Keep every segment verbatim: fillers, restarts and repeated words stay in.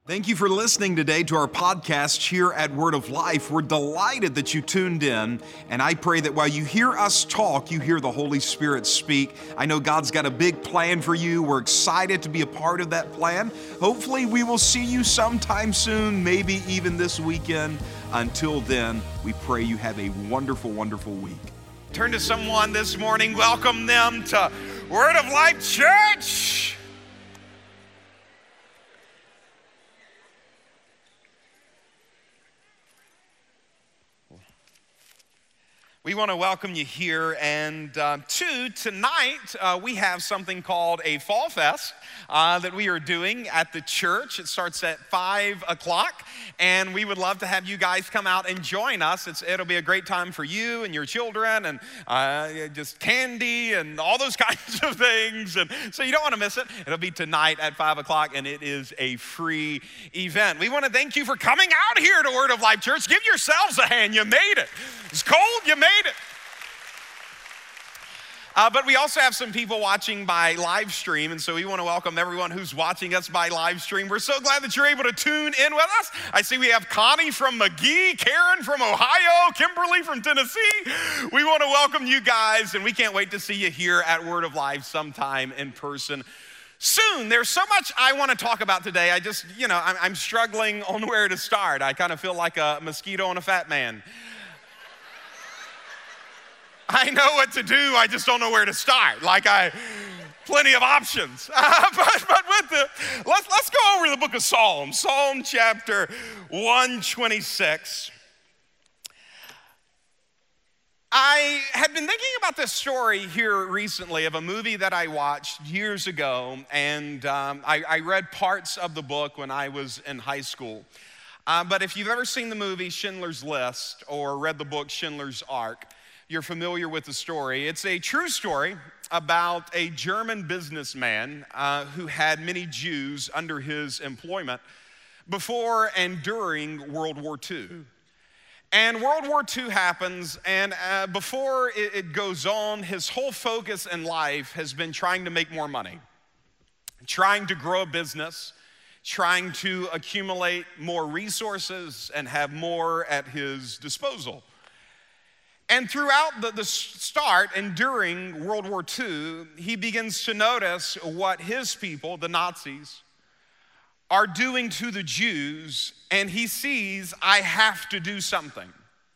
Thank you for listening today to our podcast here at Word of Life. We're delighted that you tuned in, and I pray that while you hear us talk, you hear the Holy Spirit speak. I know God's got a big plan for you. We're excited to be a part of that plan. Hopefully, we will see you sometime soon, maybe even this weekend. Until then, we pray you have a wonderful, wonderful week. Turn to someone this morning, welcome them to Word of Life Church. We want to welcome you here, and uh, two, tonight uh, we have something called a Fall Fest uh, that we are doing at the church. It starts at five o'clock, and we would love to have you guys come out and join us. It's, it'll be a great time for you and your children, and uh, just candy and all those kinds of things, and so you don't want to miss it. It'll be tonight at five o'clock, and it is a free event. We want to thank you for coming out here to Word of Life Church. Give yourselves a hand. You made it. It's cold. You made it. Uh, but we also have some people watching by live stream, and so we want to welcome everyone who's watching us by live stream. We're so glad that you're able to tune in with us. I see we have Connie from McGee, Karen from Ohio, Kimberly from Tennessee. We want to welcome you guys, and we can't wait to see you here at Word of Life sometime in person soon. There's so much I want to talk about today. I just, you know, I'm, I'm struggling on where to start. I kind of feel like a mosquito on a fat man. I know what to do, I just don't know where to start. Like I, plenty of options. Uh, but, but with the, let's, let's go over the book of Psalms, Psalm chapter one twenty-six. I had been thinking about this story here recently of a movie that I watched years ago, and um, I, I read parts of the book when I was in high school. Uh, but if you've ever seen the movie Schindler's List or read the book Schindler's Ark, you're familiar with the story. It's a true story about a German businessman uh, who had many Jews under his employment before and during World War Two. And World War Two happens, and uh, before it, it goes on, his whole focus in life has been trying to make more money, trying to grow a business, trying to accumulate more resources and have more at his disposal. And throughout the, the start and during World War Two, he begins to notice what his people, the Nazis, are doing to the Jews, and he sees, I have to do something.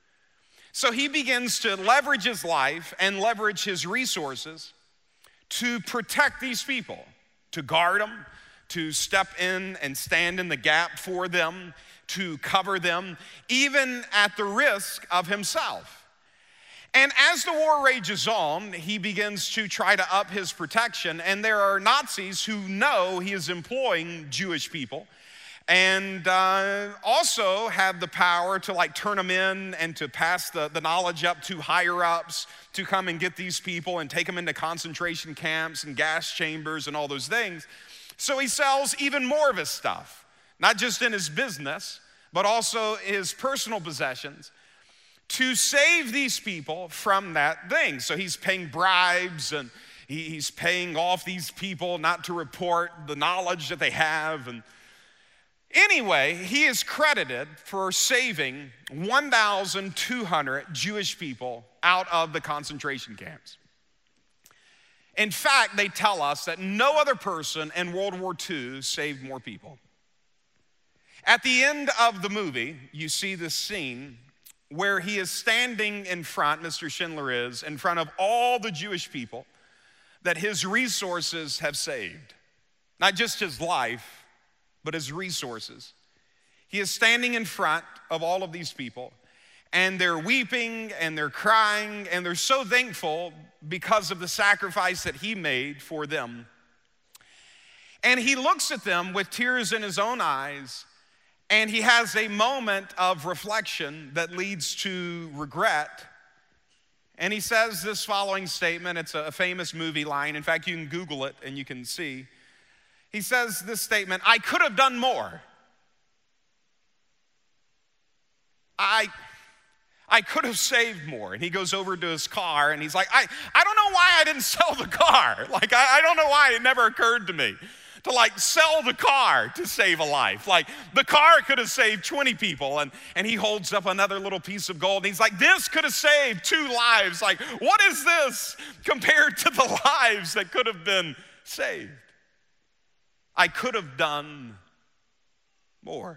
So he begins to leverage his life and leverage his resources to protect these people, to guard them, to step in and stand in the gap for them, to cover them, even at the risk of himself. And as the war rages on, he begins to try to up his protection, and there are Nazis who know he is employing Jewish people and uh, also have the power to like turn them in and to pass the, the knowledge up to higher ups to come and get these people and take them into concentration camps and gas chambers and all those things. So he sells even more of his stuff, not just in his business, but also his personal possessions, to save these people from that thing. So he's paying bribes, and he's paying off these people not to report the knowledge that they have. And anyway, he is credited for saving one thousand two hundred Jewish people out of the concentration camps. In fact, they tell us that no other person in World War Two saved more people. At the end of the movie, you see this scene where he is standing in front, Mister Schindler is, in front of all the Jewish people that his resources have saved. Not just his life, but his resources. He is standing in front of all of these people, and they're weeping and they're crying, and they're so thankful because of the sacrifice that he made for them. And he looks at them with tears in his own eyes, and he has a moment of reflection that leads to regret. And he says this following statement. It's a famous movie line. In fact, you can Google it and you can see. He says this statement, I could have done more. I, I could have saved more. And he goes over to his car and he's like, I, I don't know why I didn't sell the car. Like, I, I don't know why it never occurred to me. to like sell the car to save a life. Like the car could have saved twenty people, and, and he holds up another little piece of gold and he's like, this could have saved two lives. Like, what is this compared to the lives that could have been saved? I could have done more.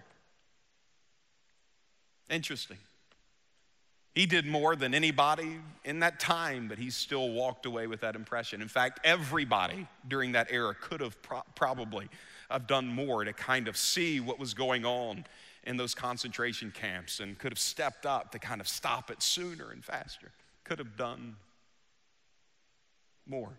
Interesting. He did more than anybody in that time, but he still walked away with that impression. In fact, everybody during that era could have pro- probably have done more to kind of see what was going on in those concentration camps and could have stepped up to kind of stop it sooner and faster. Could have done more.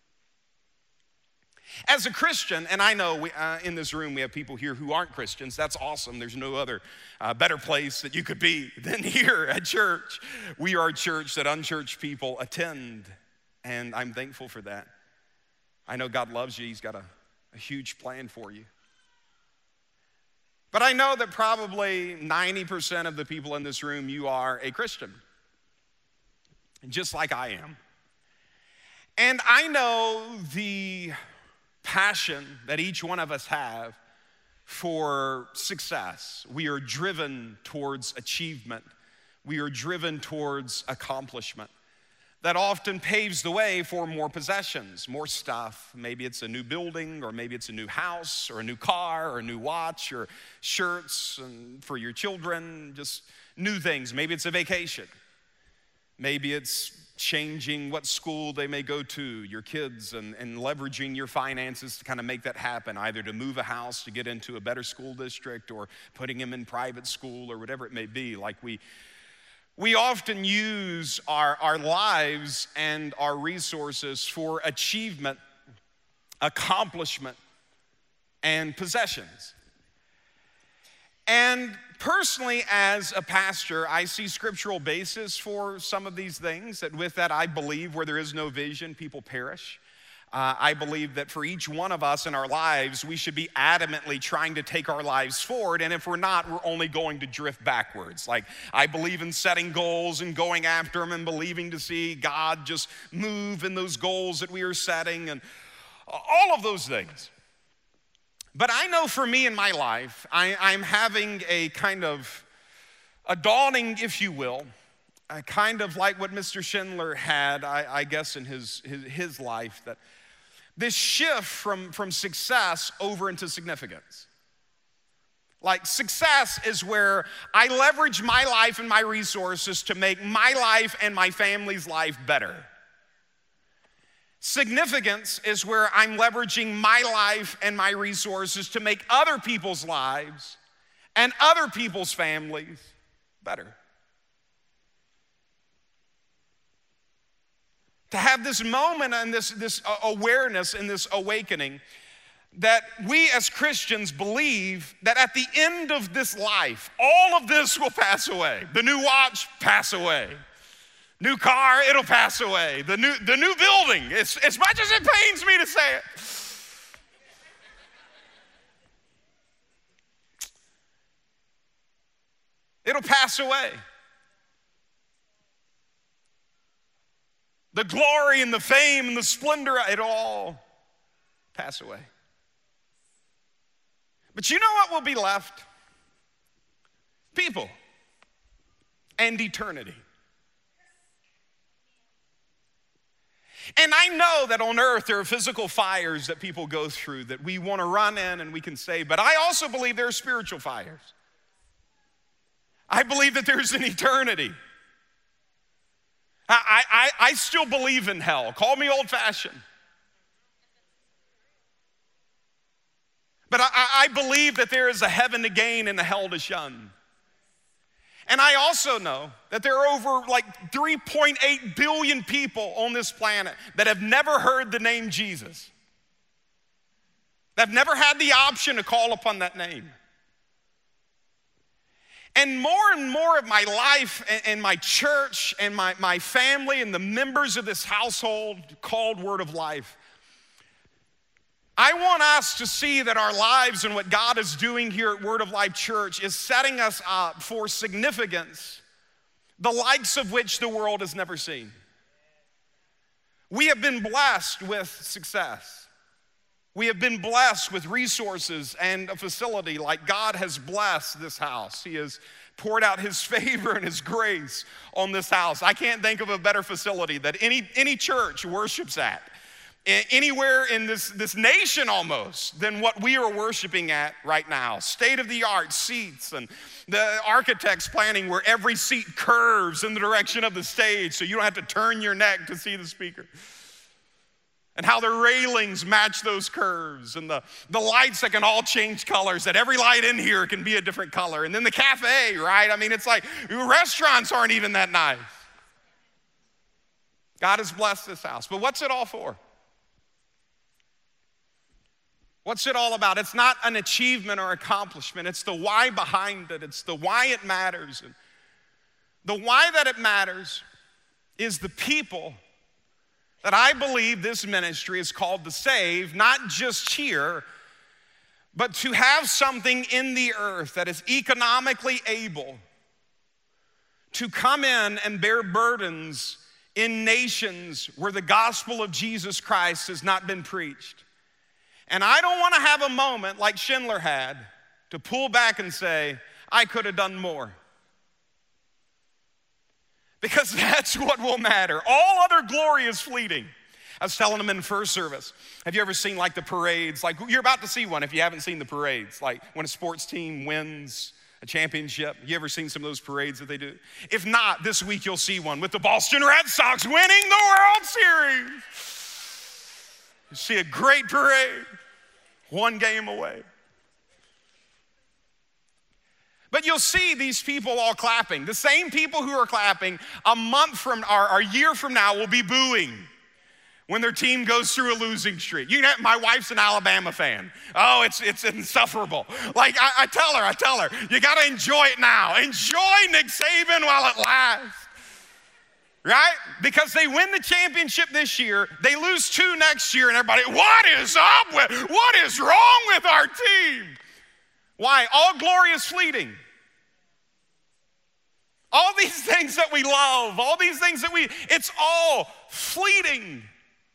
As a Christian, and I know we, uh, in this room we have people here who aren't Christians. That's awesome. There's no other uh, better place that you could be than here at church. We are a church that unchurched people attend, and I'm thankful for that. I know God loves you. He's got a, a huge plan for you. But I know that probably ninety percent of the people in this room, you are a Christian, just like I am. And I know the passion that each one of us have for success. We are driven towards achievement. We are driven towards accomplishment. That often paves the way for more possessions, more stuff. Maybe it's a new building, or maybe it's a new house, or a new car, or a new watch, or shirts and for your children, just new things. Maybe it's a vacation. Maybe it's changing what school they may go to, your kids, and, and leveraging your finances to kind of make that happen, either to move a house to get into a better school district or putting them in private school or whatever it may be. Like we, we often use our, our lives and our resources for achievement, accomplishment, and possessions. And personally, as a pastor, I see scriptural basis for some of these things. That with that, I believe where there is no vision, people perish. Uh, I believe that for each one of us in our lives, we should be adamantly trying to take our lives forward. And if we're not, we're only going to drift backwards. Like, I believe in setting goals and going after them and believing to see God just move in those goals that we are setting and all of those things. But I know for me in my life, I, I'm having a kind of a dawning, if you will, a kind of like what Mister Schindler had, I, I guess, in his, his, his life, that this shift from, from success over into significance. Like, success is where I leverage my life and my resources to make my life and my family's life better. Significance is where I'm leveraging my life and my resources to make other people's lives and other people's families better. To have this moment and this, this awareness and this awakening that we as Christians believe that at the end of this life, all of this will pass away. The new watch, pass away. New car, it'll pass away. The new, the new building, it's, as much as it pains me to say it. It'll pass away. The glory and the fame and the splendor, it'll all pass away. But you know what will be left? People and eternity. And I know that on earth there are physical fires that people go through that we want to run in and we can save, but I also believe there are spiritual fires. I believe that there's an eternity. I, I, I still believe in hell. Call me old-fashioned. But I, I believe that there is a heaven to gain and a hell to shun. And I also know that there are over like three point eight billion people on this planet that have never heard the name Jesus. That have never had the option to call upon that name. And more and more of my life and, and my church and my, my family and the members of this household called Word of Life, I want us to see that our lives and what God is doing here at Word of Life Church is setting us up for significance, the likes of which the world has never seen. We have been blessed with success. We have been blessed with resources and a facility like God has blessed this house. He has poured out his favor and his grace on this house. I can't think of a better facility that any, any church worships at, anywhere in this, this nation almost, than what we are worshiping at right now. State-of-the-art seats, and the architect's planning where every seat curves in the direction of the stage so you don't have to turn your neck to see the speaker. And how the railings match those curves, and the, the lights that can all change colors, that every light in here can be a different color. And then the cafe, right? I mean, it's like restaurants aren't even that nice. God has blessed this house. But what's it all for? What's it all about? It's not an achievement or accomplishment. It's the why behind it. It's the why it matters. And the why that it matters is the people that I believe this ministry is called to save, not just here, but to have something in the earth that is economically able to come in and bear burdens in nations where the gospel of Jesus Christ has not been preached. And I don't want to have a moment like Schindler had to pull back and say, I could have done more. Because that's what will matter. All other glory is fleeting. I was telling them in first service, have you ever seen like the parades? Like you're about to see one if you haven't seen the parades. Like when a sports team wins a championship. You ever seen some of those parades that they do? If not, this week you'll see one with the Boston Red Sox winning the World Series. You see a great parade, one game away. But you'll see these people all clapping. The same people who are clapping a month from, or a year from now will be booing when their team goes through a losing streak. You know, my wife's an Alabama fan. Oh, it's it's insufferable. Like I, I tell her, I tell her, you gotta enjoy it now. Enjoy Nick Saban while it lasts. Right? Because they win the championship this year, they lose two next year, and everybody, what is up with, what is wrong with our team? Why? All glory is fleeting. All these things that we love, all these things that we, it's all fleeting.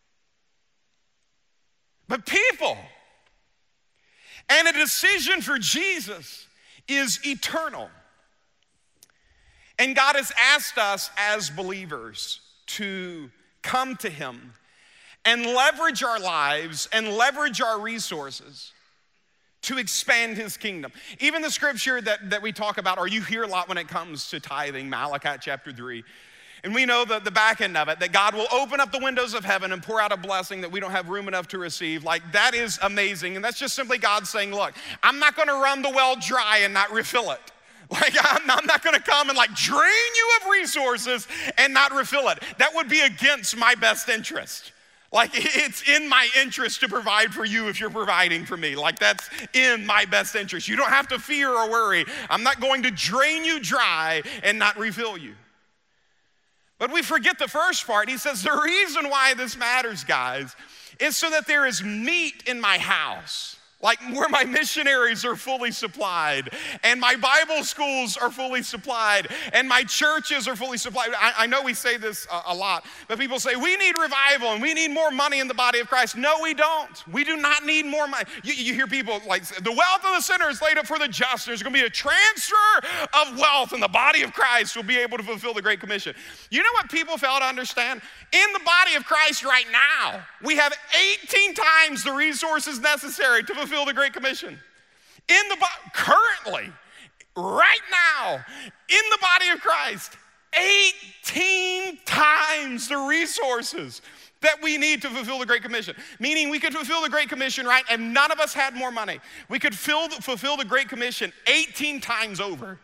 But people and a decision for Jesus is eternal. And God has asked us as believers to come to him and leverage our lives and leverage our resources to expand his kingdom. Even the scripture that, that we talk about, or you hear a lot when it comes to tithing, Malachi chapter three. And we know the, the back end of it, that God will open up the windows of heaven and pour out a blessing that we don't have room enough to receive. Like, that is amazing. And that's just simply God saying, look, I'm not gonna run the well dry and not refill it. Like, I'm, I'm not gonna come and like drain you of resources and not refill it. That would be against my best interest. Like, it's in my interest to provide for you if you're providing for me. Like, that's in my best interest. You don't have to fear or worry. I'm not going to drain you dry and not refill you. But we forget the first part. He says, the reason why this matters, guys, is so that there is meat in my house. Like where my missionaries are fully supplied, and my Bible schools are fully supplied, and my churches are fully supplied. I, I know we say this a, a lot, but people say, we need revival and we need more money in the body of Christ. No, we don't. We do not need more money. You, you hear people like, the wealth of the sinner is laid up for the just. There's gonna be a transfer of wealth, and the body of Christ will be able to fulfill the Great Commission. You know what people fail to understand? In the body of Christ right now, we have eighteen times the resources necessary to fulfill the Great Commission. In the bo- currently, right now, in the body of Christ, eighteen times the resources that we need to fulfill the Great Commission. Meaning we could fulfill the Great Commission, right? And none of us had more money. We could fill, fulfill the Great Commission eighteen times over.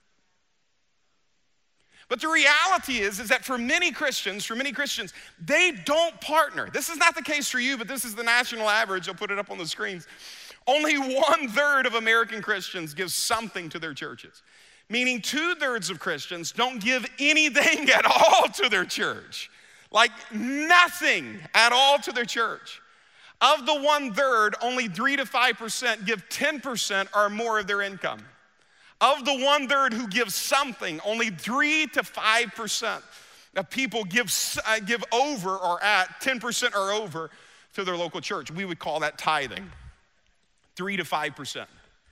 But the reality is, is that for many Christians, for many Christians, they don't partner. This is not the case for you, but this is the national average. I'll put it up on the screens. Only one third of American Christians give something to their churches. Meaning two thirds of Christians don't give anything at all to their church. Like nothing at all to their church. Of the one third, only three to five percent give ten percent or more of their income. Of the one third who give something, only three to five percent of people give, uh, give over or at ten percent or over to their local church. We would call that tithing, three to five percent.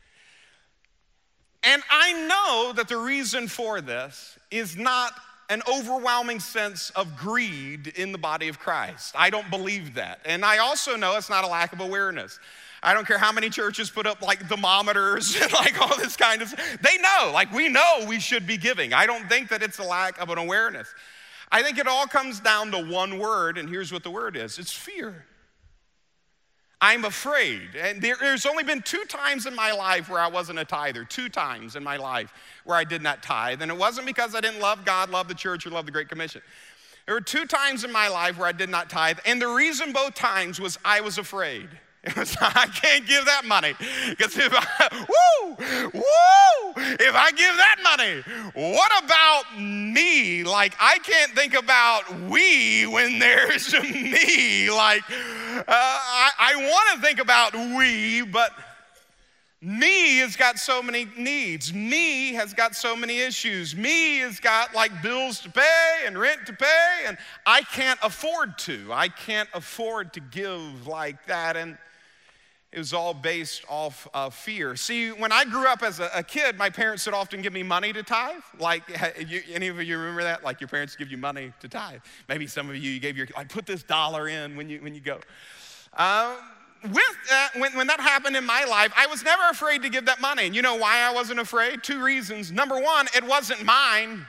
And I know that the reason for this is not an overwhelming sense of greed in the body of Christ. I don't believe that. And I also know it's not a lack of awareness. I don't care how many churches put up like thermometers and like all this kind of stuff. They know, like we know we should be giving. I don't think that it's a lack of an awareness. I think it all comes down to one word, and here's what the word is. It's fear. I'm afraid. And there, there's only been two times in my life where I wasn't a tither, two times in my life where I did not tithe. And it wasn't because I didn't love God, love the church, or love the Great Commission. There were two times in my life where I did not tithe. And the reason both times was I was afraid. It was, I can't give that money. Because if I, woo, woo, if I give that money, what about me? Like, I can't think about we when there's me. Like, uh, I, I want to think about we, but me has got so many needs. Me has got so many issues. Me has got like bills to pay and rent to pay, and I can't afford to. I can't afford to give like that. And it was all based off of fear. See, when I grew up as a, a kid, my parents would often give me money to tithe. Like, you, any of you remember that? Like your parents give you money to tithe. Maybe some of you, you gave your, like, put this dollar in when you, when you go. Um, with that, when, when that happened in my life, I was never afraid to give that money. And you know why I wasn't afraid? Two reasons. Number one, it wasn't mine.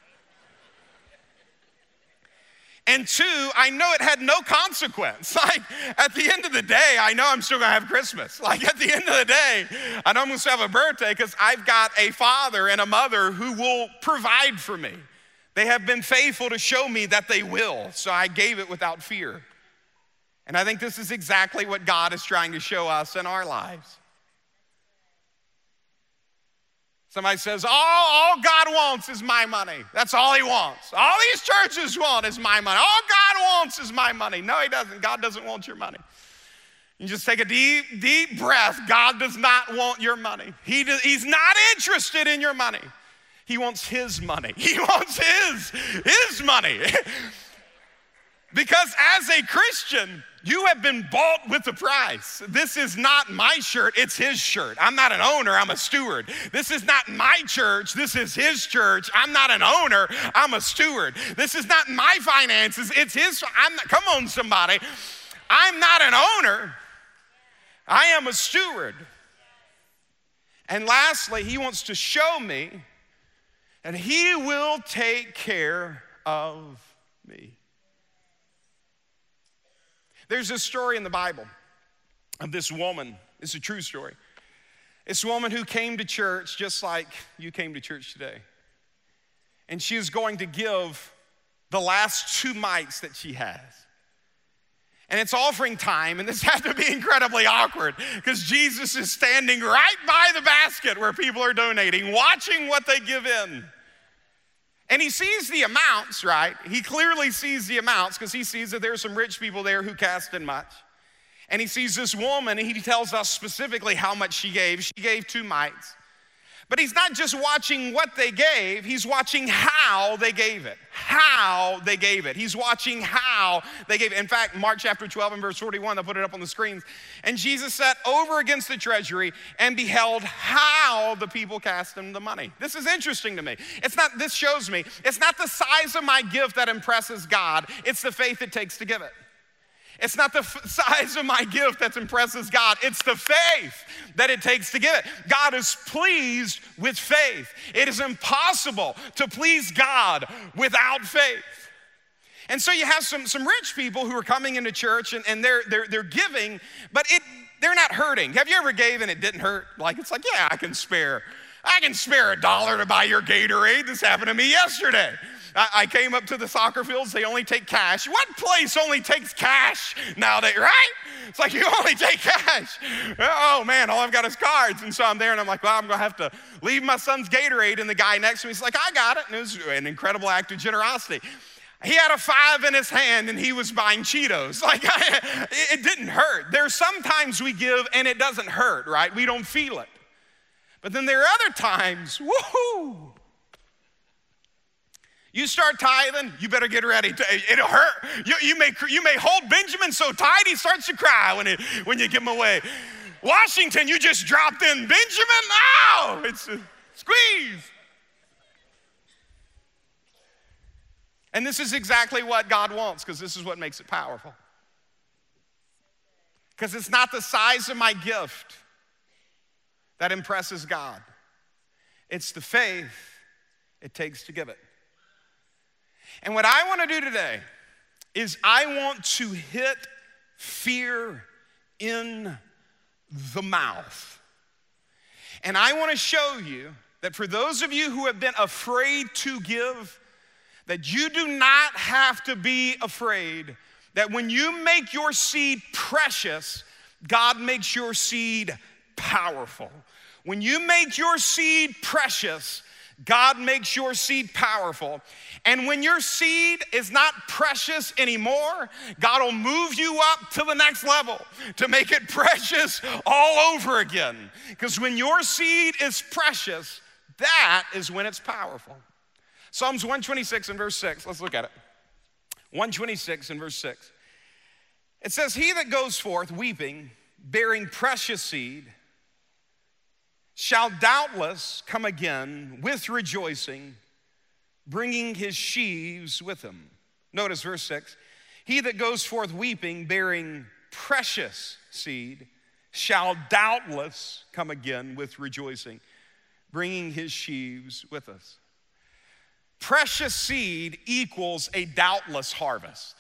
And two, I know it had no consequence. Like, at the end of the day, I know I'm still gonna have Christmas. Like, at the end of the day, I know I'm gonna still have a birthday because I've got a father and a mother who will provide for me. They have been faithful to show me that they will, so I gave it without fear. And I think this is exactly what God is trying to show us in our lives. Somebody says, all, all God wants is my money. That's all he wants. All these churches want is my money. All God wants is my money. No, he doesn't. God doesn't want your money. You just take a deep, deep breath. God does not want your money. He does, he's not interested in your money. He wants his money. He wants his, his money. Because as a Christian, you have been bought with a price. This is not my shirt, it's his shirt. I'm not an owner, I'm a steward. This is not my church, this is his church. I'm not an owner, I'm a steward. This is not my finances, it's his. I'm not, come on, somebody. I'm not an owner, I am a steward. And lastly, he wants to show me that he will take care of me. There's this story in the Bible of this woman. It's a true story. This woman who came to church just like you came to church today. And she is going to give the last two mites that she has. And it's offering time, and this had to be incredibly awkward because Jesus is standing right by the basket where people are donating, watching what they give in. And he sees the amounts, right? He clearly sees the amounts because he sees that there's some rich people there who cast in much. And he sees this woman, and he tells us specifically how much she gave. She gave two mites. But he's not just watching what they gave, he's watching how they gave it. How they gave it. He's watching how they gave it. In fact, Mark chapter twelve and verse forty-one, they'll put it up on the screens. And Jesus sat over against the treasury and beheld how the people cast him the money. This is interesting to me. It's not, this shows me, it's not the size of my gift that impresses God, it's the faith it takes to give it. It's not the f- size of my gift that impresses God. It's the faith that it takes to give it. God is pleased with faith. It is impossible to please God without faith. And so you have some, some rich people who are coming into church and, and they're, they're, they're giving, but it, they're not hurting. Have you ever gave and it didn't hurt? Like, it's like, yeah, I can spare. I can spare a dollar to buy your Gatorade. This happened to me yesterday. I came up to the soccer fields, they only take cash. What place only takes cash nowadays, right? It's like, you only take cash. Oh man, all I've got is cards. And so I'm there and I'm like, well, I'm gonna have to leave my son's Gatorade. And the guy next to me is like, I got it. And it was an incredible act of generosity. He had a five in his hand and he was buying Cheetos. Like, I, it didn't hurt. There's sometimes we give and it doesn't hurt, right? We don't feel it. But then there are other times, woohoo! You start tithing, you better get ready. To, it'll hurt. You, you, may, you may hold Benjamin so tight he starts to cry when, it, when you give him away. Washington, you just dropped in. Benjamin, ow! It's a squeeze. And this is exactly what God wants, because this is what makes it powerful. Because it's not the size of my gift that impresses God. It's the faith it takes to give it. And what I want to do today is I want to hit fear in the mouth. And I want to show you that for those of you who have been afraid to give, that you do not have to be afraid that when you make your seed precious, God makes your seed powerful. When you make your seed precious, God makes your seed powerful. And when your seed is not precious anymore, God will move you up to the next level to make it precious all over again. Because when your seed is precious, that is when it's powerful. Psalms one twenty-six and verse six, let's look at it. one twenty-six and verse six. It says, he that goes forth weeping, bearing precious seed, shall doubtless come again with rejoicing, bringing his sheaves with him. Notice verse six. He that goes forth weeping, bearing precious seed, shall doubtless come again with rejoicing, bringing his sheaves with us. Precious seed equals a doubtless harvest.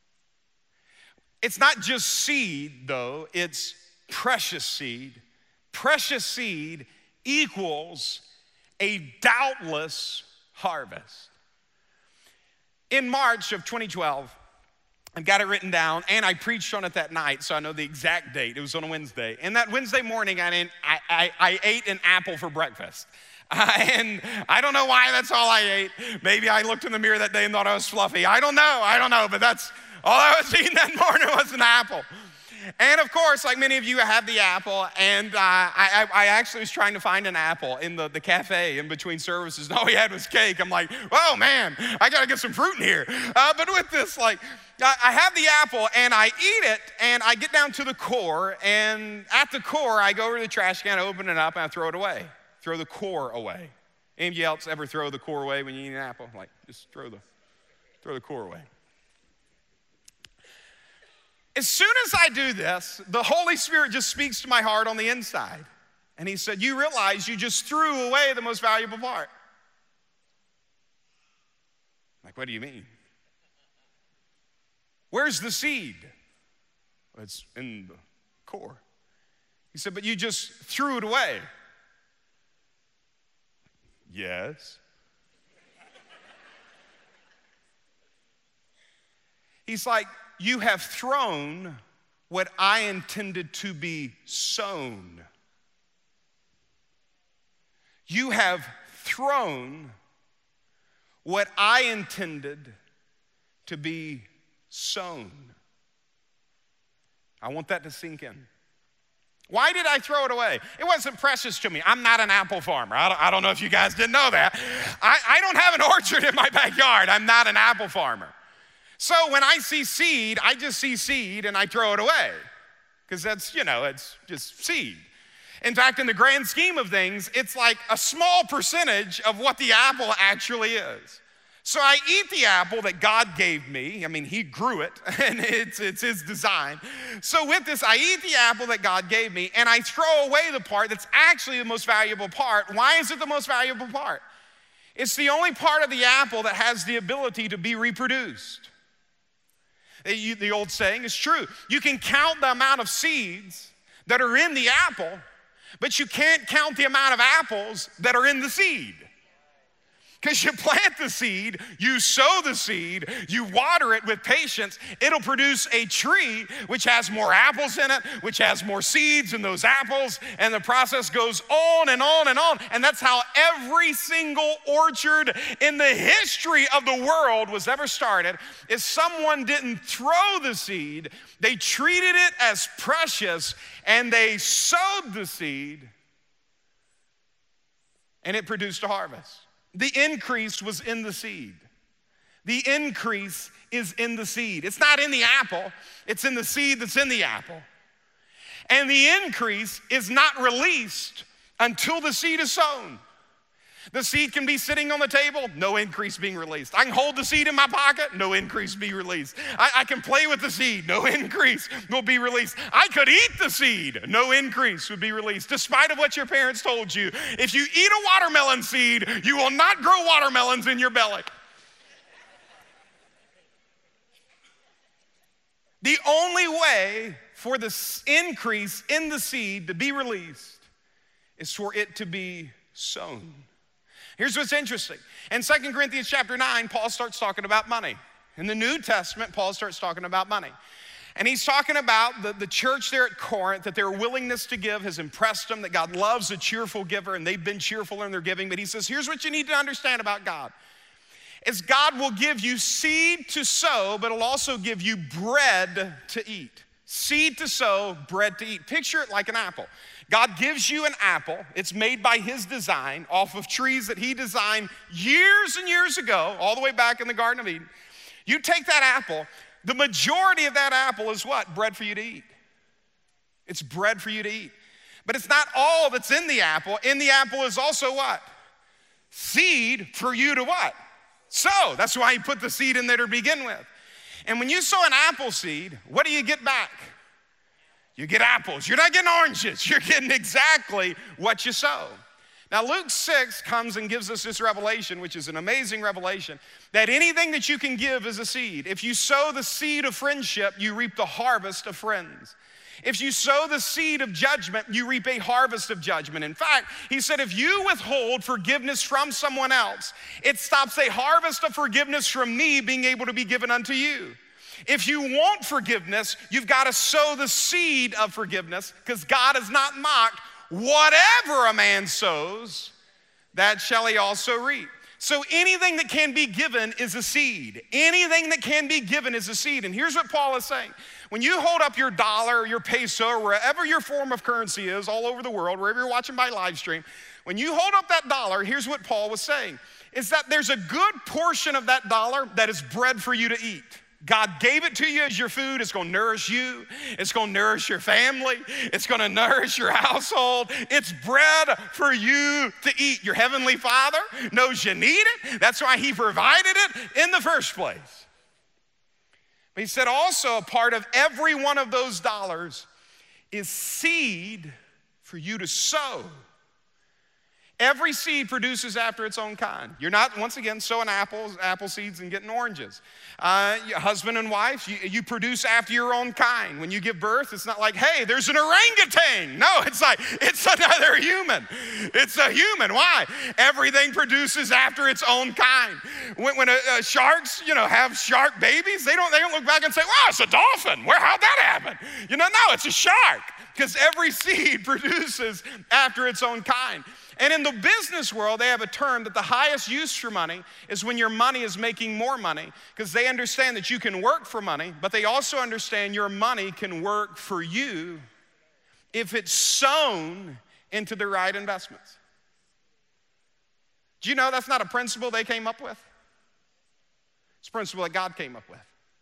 It's not just seed, though, it's precious seed. Precious seed equals a doubtless harvest. In March of twenty twelve, I've got it written down, and I preached on it that night, so I know the exact date. It was on a Wednesday. And that Wednesday morning, I, didn't, I, I, I ate an apple for breakfast. Uh, and I don't know why that's all I ate. Maybe I looked in the mirror that day and thought I was fluffy. I don't know, I don't know, but that's all I was eating that morning was an apple. And of course, like many of you, I had the apple, and uh, I, I actually was trying to find an apple in the, the cafe in between services, and all we had was cake. I'm like, oh man, I gotta get some fruit in here. Uh, but with this, like, I, I have the apple, and I eat it, and I get down to the core, and at the core, I go over to the trash can, open it up, and I throw it away. Throw the core away. Anybody else ever throw the core away when you eat an apple? Like, just throw the, throw the core away. As soon as I do this, the Holy Spirit just speaks to my heart on the inside. And he said, you realize you just threw away the most valuable part. Like, what do you mean? Where's the seed? Well, it's in the core. He said, but you just threw it away. Yes. He's like, you have thrown what I intended to be sown. You have thrown what I intended to be sown. I want that to sink in. Why did I throw it away? It wasn't precious to me. I'm not an apple farmer. I don't, I don't know if you guys didn't know that. I, I don't have an orchard in my backyard. I'm not an apple farmer. So when I see seed, I just see seed and I throw it away. Because that's, you know, it's just seed. In fact, in the grand scheme of things, it's like a small percentage of what the apple actually is. So I eat the apple that God gave me. I mean, he grew it, and it's, it's his design. So with this, I eat the apple that God gave me, and I throw away the part that's actually the most valuable part. Why is it the most valuable part? It's the only part of the apple that has the ability to be reproduced. The old saying is true. You can count the amount of seeds that are in the apple, but you can't count the amount of apples that are in the seed. Because you plant the seed, you sow the seed, you water it with patience, it'll produce a tree which has more apples in it, which has more seeds in those apples, and the process goes on and on and on. And that's how every single orchard in the history of the world was ever started, is someone didn't throw the seed, they treated it as precious, and they sowed the seed, and it produced a harvest. The increase was in the seed. The increase is in the seed. It's not in the apple, it's in the seed that's in the apple. And the increase is not released until the seed is sown. The seed can be sitting on the table, no increase being released. I can hold the seed in my pocket, no increase be released. I, I can play with the seed, no increase will be released. I could eat the seed, no increase would be released. Despite of what your parents told you, if you eat a watermelon seed, you will not grow watermelons in your belly. The only way for the increase in the seed to be released is for it to be sown. Here's what's interesting. In Second Corinthians chapter nine, Paul starts talking about money. In the New Testament, Paul starts talking about money. And he's talking about the, the church there at Corinth, that their willingness to give has impressed them, that God loves a cheerful giver, and they've been cheerful in their giving. But he says, here's what you need to understand about God. Is God will give you seed to sow, but he'll also give you bread to eat. Seed to sow, bread to eat. Picture it like an apple. God gives you an apple. It's made by his design off of trees that he designed years and years ago, all the way back in the Garden of Eden. You take that apple, the majority of that apple is what? Bread for you to eat. It's bread for you to eat. But it's not all that's in the apple. In the apple is also what? Seed for you to what? Sow. That's why he put the seed in there to begin with. And when you sow an apple seed, what do you get back? You get apples. You're not getting oranges. You're getting exactly what you sow. Now, Luke six comes and gives us this revelation, which is an amazing revelation, that anything that you can give is a seed. If you sow the seed of friendship, you reap the harvest of friends. If you sow the seed of judgment, you reap a harvest of judgment. In fact, he said, if you withhold forgiveness from someone else, it stops a harvest of forgiveness from me being able to be given unto you. If you want forgiveness, you've got to sow the seed of forgiveness, because God is not mocked. Whatever a man sows, that shall he also reap. So anything that can be given is a seed. Anything that can be given is a seed. And here's what Paul is saying. When you hold up your dollar or your peso or wherever your form of currency is all over the world, wherever you're watching by live stream, when you hold up that dollar, here's what Paul was saying, is that there's a good portion of that dollar that is bread for you to eat. God gave it to you as your food. It's going to nourish you. It's going to nourish your family. It's going to nourish your household. It's bread for you to eat. Your heavenly Father knows you need it. That's why he provided it in the first place. But he said also a part of every one of those dollars is seed for you to sow. Every seed produces after its own kind. You're not, once again, sowing apples, apple seeds and getting oranges. Uh, husband and wife, you, you produce after your own kind. When you give birth, it's not like, hey, there's an orangutan. No, it's like, it's another human. It's a human. Why? Everything produces after its own kind. When, when uh, uh, sharks, you know, have shark babies, they don't, they don't look back and say, wow, it's a dolphin. Where, how'd that happen? You know, no, it's a shark. Because every seed produces after its own kind. And in the business world, they have a term that the highest use for money is when your money is making more money, because they understand that you can work for money, but they also understand your money can work for you if it's sown into the right investments. Do you know that's not a principle they came up with? It's a principle that God came up with.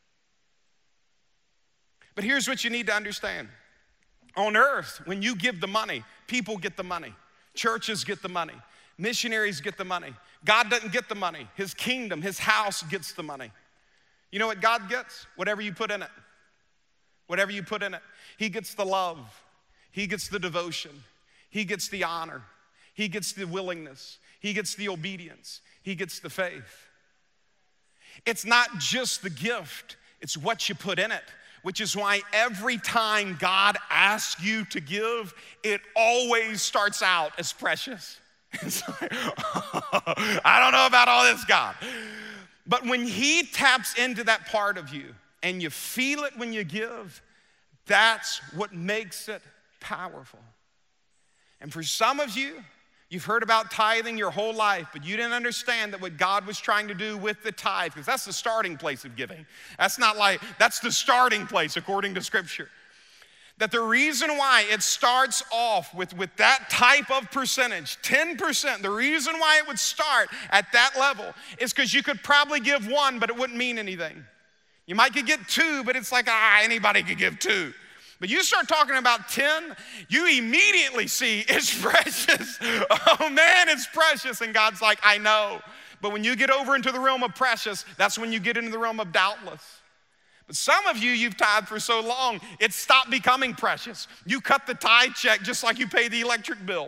But here's what you need to understand. On earth, when you give the money, people get the money. Churches get the money. Missionaries get the money. God doesn't get the money. His kingdom, his house gets the money. You know what God gets? Whatever you put in it. Whatever you put in it. He gets the love. He gets the devotion. He gets the honor. He gets the willingness. He gets the obedience. He gets the faith. It's not just the gift. It's what you put in it. Which is why every time God asks you to give, it always starts out as precious. It's like, oh, I don't know about all this, God. But when he taps into that part of you and you feel it when you give, that's what makes it powerful. And for some of you, you've heard about tithing your whole life, but you didn't understand that what God was trying to do with the tithe, because that's the starting place of giving. That's not like, that's the starting place according to Scripture. that the reason why it starts off with, with that type of percentage, ten percent, the reason why it would start at that level is because you could probably give one, but it wouldn't mean anything. You might could get two, but it's like, ah, anybody could give two. But you start talking about ten, you immediately see it's precious. Oh man, it's precious. And God's like, I know. But when you get over into the realm of precious, that's when you get into the realm of doubtless. But some of you, you've tithed for so long, it stopped becoming precious. You cut the tithe check just like you pay the electric bill.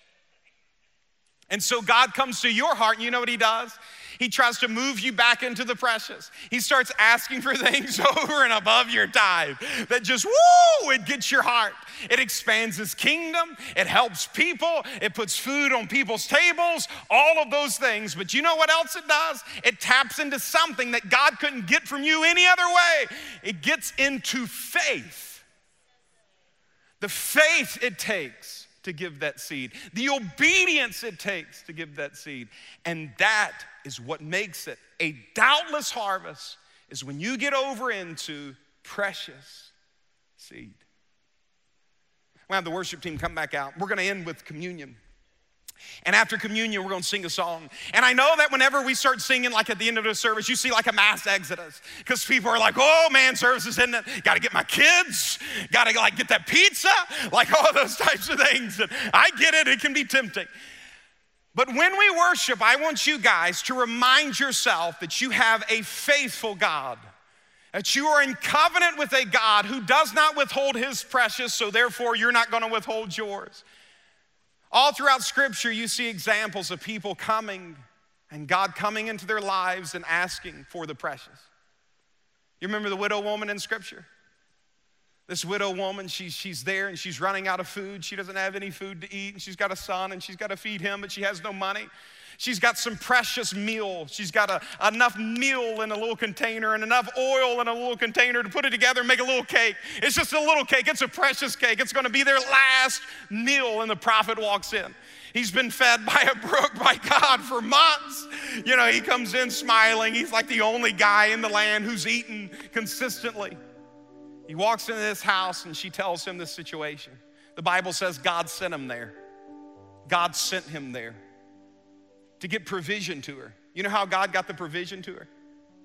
And so God comes to your heart, and you know what he does? He tries to move you back into the precious. He starts asking for things over and above your tithe that just, woo, it gets your heart. It expands his kingdom. It helps people. It puts food on people's tables, all of those things. But you know what else it does? It taps into something that God couldn't get from you any other way. It gets into faith. The faith it takes to give that seed, the obedience it takes to give that seed. And that is what makes it a doubtless harvest, is when you get over into precious seed. We'll have the worship team come back out. We're gonna end with communion. And after communion, we're gonna sing a song. And I know that whenever we start singing, like at the end of the service, you see like a mass exodus. Because people are like, oh man, service is ending. Gotta get my kids. Gotta like get that pizza. Like all those types of things. And I get it, it can be tempting. But when we worship, I want you guys to remind yourself that you have a faithful God. That you are in covenant with a God who does not withhold his precious, so therefore you're not gonna withhold yours. All throughout Scripture, you see examples of people coming and God coming into their lives and asking for the precious. You remember the widow woman in Scripture? This widow woman, she, she's there and she's running out of food. She doesn't have any food to eat, and she's got a son and she's got to feed him, but she has no money. She's got some precious meal. She's got a, enough meal in a little container and enough oil in a little container to put it together and make a little cake. It's just a little cake. It's a precious cake. It's gonna be their last meal, and the prophet walks in. He's been fed by a brook by God for months. You know, he comes in smiling. He's like the only guy in the land who's eaten consistently. He walks into this house and she tells him this situation. The Bible says God sent him there. God sent him there to get provision to her. You know how God got the provision to her?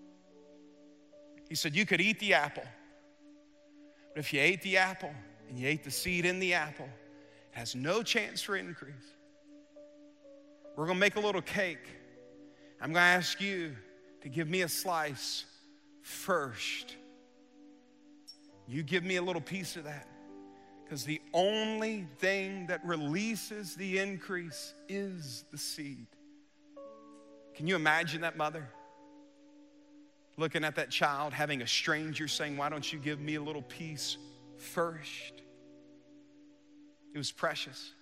He said, you could eat the apple, but if you ate the apple and you ate the seed in the apple, it has no chance for increase. We're gonna make a little cake. I'm gonna ask you to give me a slice first. You give me a little piece of that, because the only thing that releases the increase is the seed. Can you imagine that mother looking at that child, having a stranger saying, why don't you give me a little piece first? It was precious.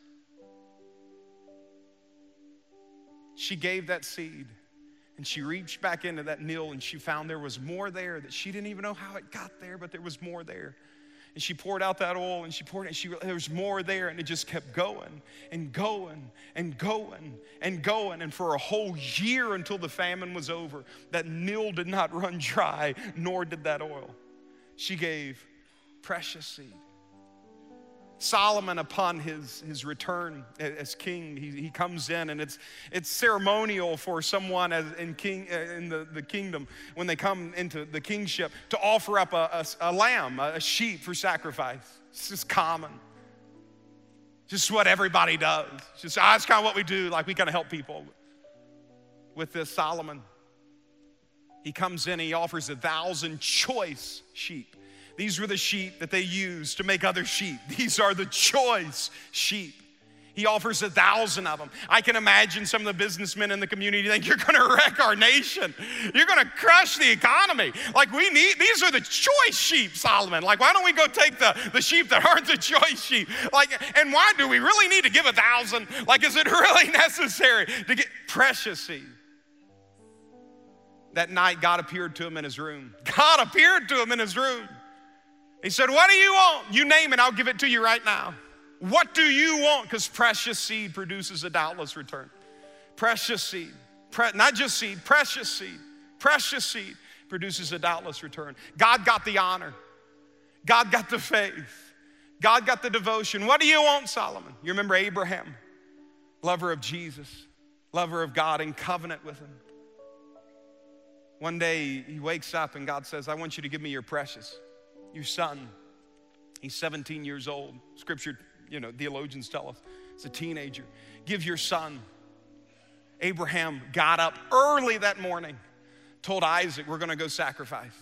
She gave that seed, and she reached back into that meal, and she found there was more there that she didn't even know how it got there, but there was more there. And she poured out that oil, and she poured it, and she, there was more there, and it just kept going and going and going and going. And for a whole year, until the famine was over, that mill did not run dry, nor did that oil. She gave precious seed. Solomon, upon his, his return as king, he, he comes in, and it's, it's ceremonial for someone as in, king, in the, the kingdom, when they come into the kingship, to offer up a, a, a lamb, a sheep for sacrifice. It's just common. Just what everybody does. It's just, that's kind of what we do, like we kind of help people. With this Solomon, he comes in and he offers a thousand choice sheep. These were the sheep that they used to make other sheep. These are the choice sheep. He offers a thousand of them. I can imagine some of the businessmen in the community think, you're gonna wreck our nation. You're gonna crush the economy. Like we need, these are the choice sheep, Solomon. Like why don't we go take the, the sheep that aren't the choice sheep? Like, and why do we really need to give a thousand? Like, is it really necessary to get precious seed? That night, God appeared to him in his room. God appeared to him in his room. He said, what do you want? You name it, I'll give it to you right now. What do you want? Because precious seed produces a doubtless return. Precious seed, pre- not just seed, precious seed. Precious seed produces a doubtless return. God got the honor. God got the faith. God got the devotion. What do you want, Solomon? You remember Abraham, lover of Jesus, lover of God, in covenant with him. One day he wakes up and God says, I want you to give me your precious, your son. He's seventeen years old. Scripture, you know, theologians tell us, it's a teenager. Give your son. Abraham got up early that morning, told Isaac, we're gonna go sacrifice.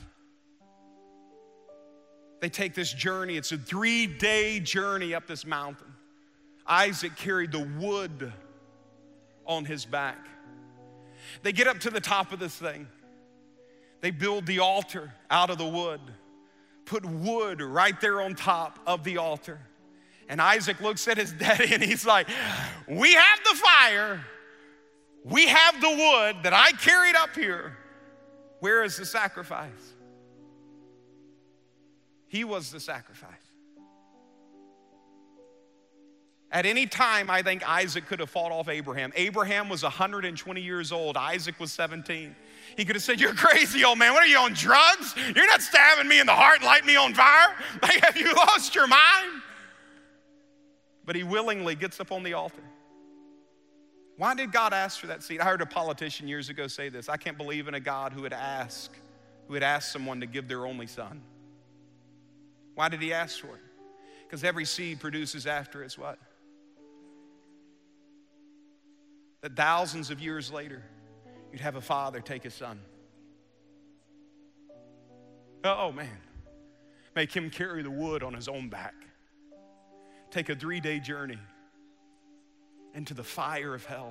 They take this journey. It's a three-day journey up this mountain. Isaac carried the wood on his back. They get up to the top of this thing. They build the altar out of the wood, put wood right there on top of the altar. And Isaac looks at his daddy and he's like, we have the fire, we have the wood that I carried up here. Where is the sacrifice? He was the sacrifice. At any time, I think Isaac could have fought off Abraham. Abraham was one hundred twenty years old. Isaac was seventeen. He could have said, you're crazy, old man. What are you, on drugs? You're not stabbing me in the heart and lighting me on fire. Like, have you lost your mind? But he willingly gets up on the altar. Why did God ask for that seed? I heard a politician years ago say this. I can't believe in a God who would ask, who would ask someone to give their only son. Why did he ask for it? Because every seed produces after it's what? That thousands of years later, you'd have a father take his son. Oh man, make him carry the wood on his own back. Take a three-day journey into the fire of hell.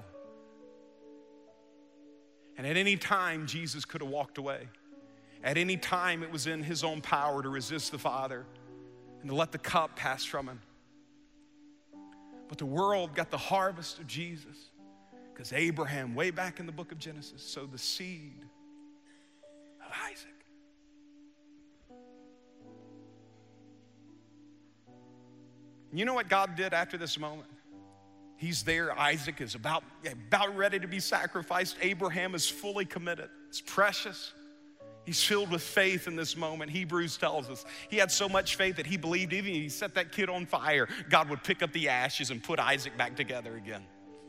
And at any time, Jesus could have walked away. At any time, it was in his own power to resist the Father and to let the cup pass from him. But the world got the harvest of Jesus because Abraham, way back in the book of Genesis, sowed the seed of Isaac. You know what God did after this moment? He's there. Isaac is about, about ready to be sacrificed. Abraham is fully committed. It's precious. He's filled with faith in this moment. Hebrews tells us he had so much faith that he believed even if he set that kid on fire, God would pick up the ashes and put Isaac back together again.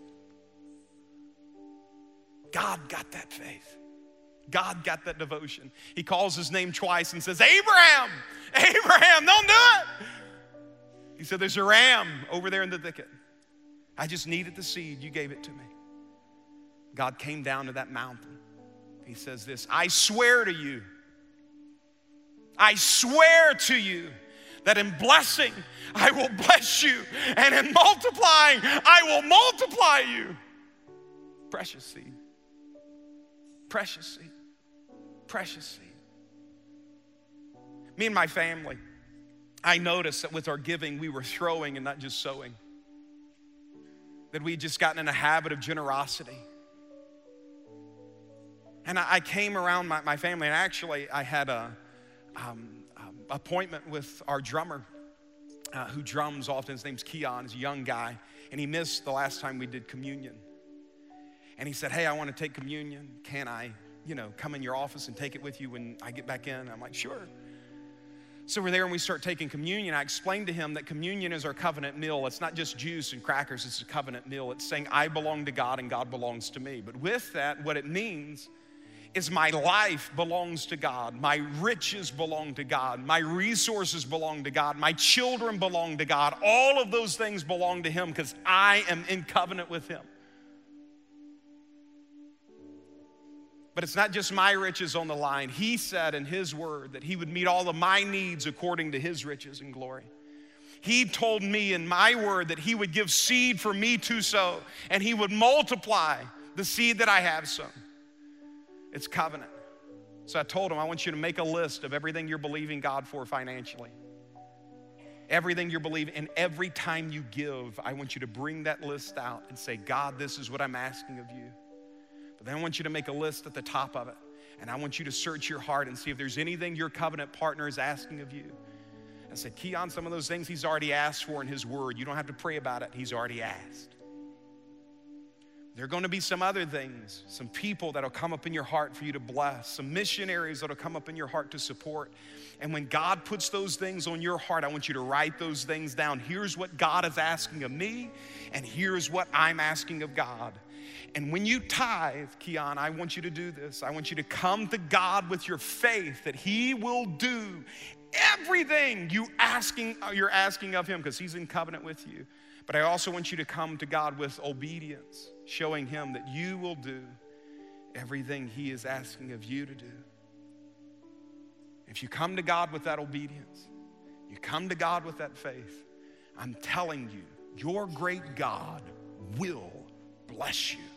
God got that faith. God got that devotion. He calls his name twice and says, Abraham, Abraham, don't do it. He said, there's a ram over there in the thicket. I just needed the seed. You gave it to me. God came down to that mountain. He says this, I swear to you, I swear to you that in blessing, I will bless you, and in multiplying, I will multiply you. Precious seed. Precious seed. Precious seed. Me and my family, I noticed that with our giving, we were throwing and not just sowing. That we'd just gotten in a habit of generosity. And I, I came around my, my family, and actually I had a um, um, appointment with our drummer uh, who drums often. His name's Keon. He's a young guy, and he missed the last time we did communion. And he said, hey, I want to take communion. Can I, you know, come in your office and take it with you when I get back in? I'm like, sure. So we're there and we start taking communion. I explained to him that communion is our covenant meal. It's not just juice and crackers, it's a covenant meal. It's saying I belong to God and God belongs to me. But with that, what it means is my life belongs to God. My riches belong to God. My resources belong to God. My children belong to God. All of those things belong to him because I am in covenant with him. But it's not just my riches on the line. He said in his word that he would meet all of my needs according to his riches and glory. He told me in my word that he would give seed for me to sow, and he would multiply the seed that I have sown. It's covenant. So I told him, I want you to make a list of everything you're believing God for financially. Everything you're believing, and every time you give, I want you to bring that list out and say, God, this is what I'm asking of you. But then I want you to make a list at the top of it. And I want you to search your heart and see if there's anything your covenant partner is asking of you. I said, Keon, some of those things he's already asked for in his word. You don't have to pray about it. He's already asked. There are going to be some other things, some people that'll come up in your heart for you to bless, some missionaries that'll come up in your heart to support. And when God puts those things on your heart, I want you to write those things down. Here's what God is asking of me, and here's what I'm asking of God. And when you tithe, Keon, I want you to do this. I want you to come to God with your faith that He will do everything you asking, you're asking of Him, because He's in covenant with you. But I also want you to come to God with obedience, showing Him that you will do everything He is asking of you to do. If you come to God with that obedience, you come to God with that faith, I'm telling you, your great God will bless you.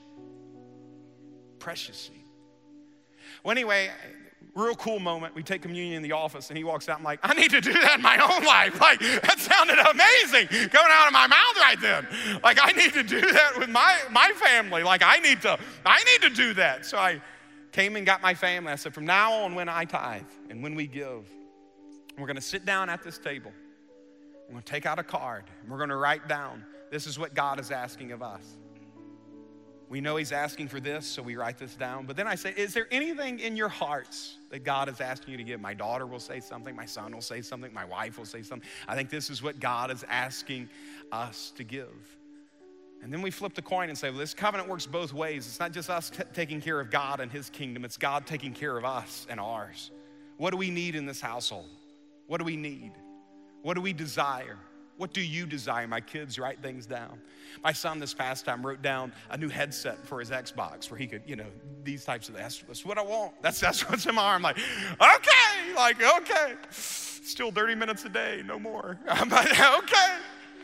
Precious seed. Well, anyway, real cool moment. We take communion in the office, and he walks out. I'm like, I need to do that in my own life. Like, that sounded amazing coming out of my mouth right then. Like, I need to do that with my, my family. Like, I need to, I need to do that. So I came and got my family. I said, from now on, when I tithe and when we give, we're going to sit down at this table. We're going to take out a card, and we're going to write down, this is what God is asking of us. We know He's asking for this, so we write this down. But then I say, is there anything in your hearts that God is asking you to give? My daughter will say something. My son will say something. My wife will say something. I think this is what God is asking us to give. And then we flip the coin and say, well, this covenant works both ways. It's not just us t- taking care of God and His kingdom. It's God taking care of us and ours. What do we need in this household? What do we need? What do we desire? What do you desire? My kids write things down. My son this past time wrote down a new headset for his Xbox where he could, you know, these types of, that's, that's what I want. That's, that's what's in my arm. Like, okay, like, okay. Still thirty minutes a day, no more. I'm like, okay.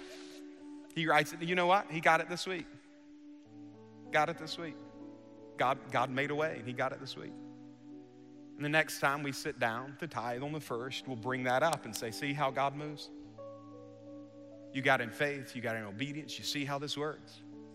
He writes it, you know what? He got it this week. Got it this week. God, God made a way, and he got it this week. And the next time we sit down to tithe on the first, we'll bring that up and say, see how God moves? You got in faith, you got in obedience, you see how this works.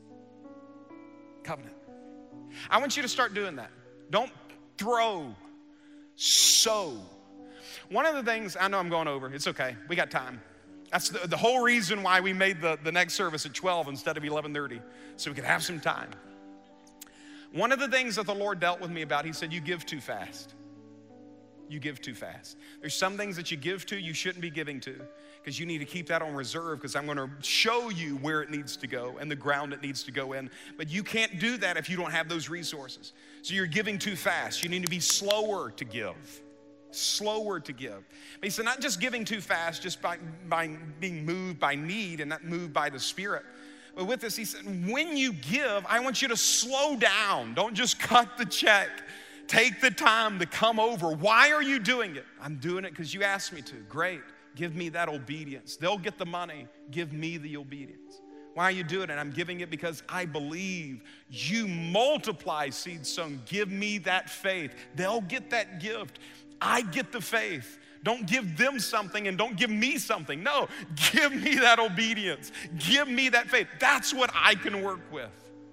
Covenant. I want you to start doing that. Don't throw, sow. One of the things, I know I'm going over, it's okay, we got time. That's the, the whole reason why we made the, the next service at twelve instead of eleven thirty, so we could have some time. One of the things that the Lord dealt with me about, he said, you give too fast. You give too fast. There's some things that you give to you shouldn't be giving to, because you need to keep that on reserve, because I'm going to show you where it needs to go and the ground it needs to go in. But you can't do that if you don't have those resources. So you're giving too fast. You need to be slower to give. Slower to give. But he said, not just giving too fast, just by, by being moved by need and not moved by the Spirit. But with this, he said, when you give, I want you to slow down. Don't just cut the check. Take the time to come over. Why are you doing it? I'm doing it because you asked me to. Great. Give me that obedience. They'll get the money. Give me the obedience. Why are you doing it? I'm giving it because I believe you multiply seed sown. Give me that faith. They'll get that gift. I get the faith. Don't give them something and don't give me something. No, give me that obedience. Give me that faith. That's what I can work with.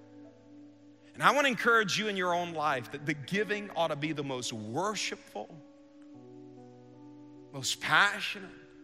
And I want to encourage you in your own life that the giving ought to be the most worshipful, most passionate,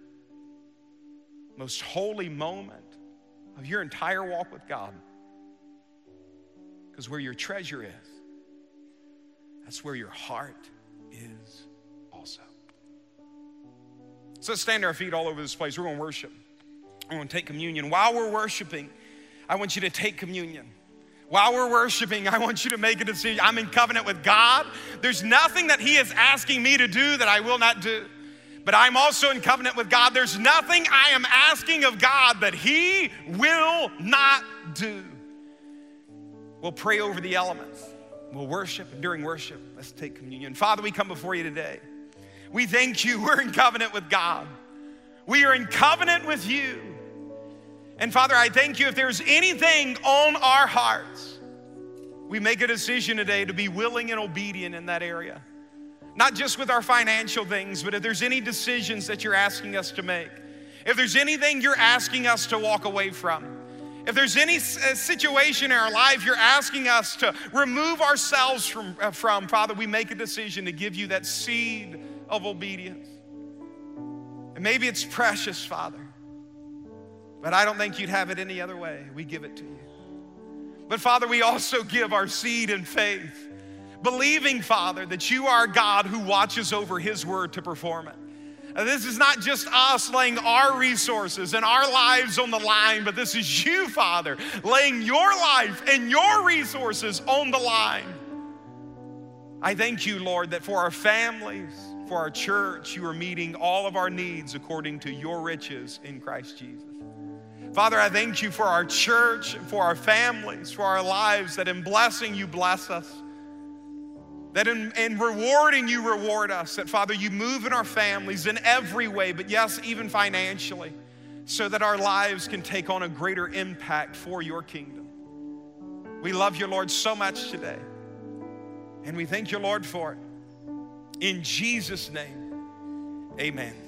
most holy moment of your entire walk with God. Because where your treasure is, that's where your heart is also. So let's stand to our feet all over this place. We're going to worship. We're going to take communion. While we're worshiping, I want you to take communion. While we're worshiping, I want you to make a decision. I'm in covenant with God. There's nothing that He is asking me to do that I will not do. But I'm also in covenant with God. There's nothing I am asking of God that He will not do. We'll pray over the elements. We'll worship, and during worship, let's take communion. Father, we come before you today. We thank you. We're in covenant with God. We are in covenant with you. And Father, I thank you if there's anything on our hearts, we make a decision today to be willing and obedient in that area. Not just with our financial things, but if there's any decisions that you're asking us to make, if there's anything you're asking us to walk away from, if there's any situation in our life you're asking us to remove ourselves from, uh, from, Father, we make a decision to give you that seed of obedience. And maybe it's precious, Father, but I don't think you'd have it any other way. We give it to you. But Father, we also give our seed in faith, believing, Father, that you are God who watches over his word to perform it. This is not just us laying our resources and our lives on the line, but this is you, Father, laying your life and your resources on the line. I thank you, Lord, that for our families, for our church, you are meeting all of our needs according to your riches in Christ Jesus. Father, I thank you for our church, for our families, for our lives, that in blessing you bless us, that in, in rewarding you reward us, that Father, you move in our families in every way, but yes, even financially, so that our lives can take on a greater impact for your kingdom. We love you, Lord, so much today, and we thank you, Lord, for it. In Jesus' name, amen.